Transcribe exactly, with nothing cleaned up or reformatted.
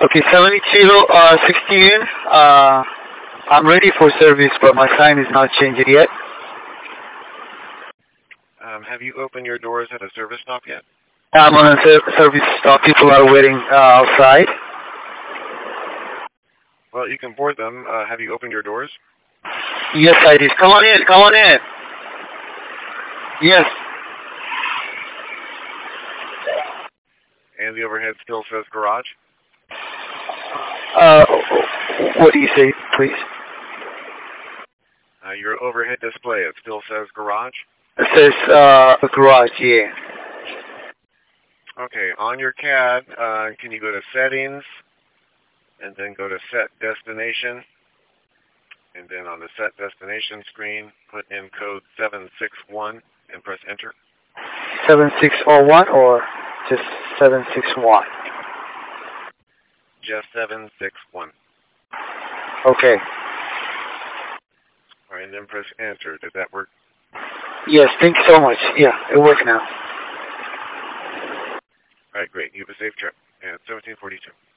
Okay, seventy-two, uh, sixteen, uh, I'm ready for service, but my sign is not changed yet. Um, have you opened your doors at a service stop yet? I'm on a ser- service stop. People are waiting uh, outside. Well, you can board them. Uh, have you opened your doors? Yes, I did. Come on in. Come on in. Yes. And the overhead still says garage? Uh, what do you say, please? Uh, your overhead display, it still says garage? It says uh, garage, yeah. Okay, on your C A D, uh, can you go to settings, and then go to set destination, and then on the set destination screen, put in code seven six one and press enter? seven six zero one or just seven six one? Just seven six one. Okay. All right, and then press enter. Did that work? Yes, thank you so much. Yeah, it works now. All right, great. You have a safe trip. And it's seventeen forty-two.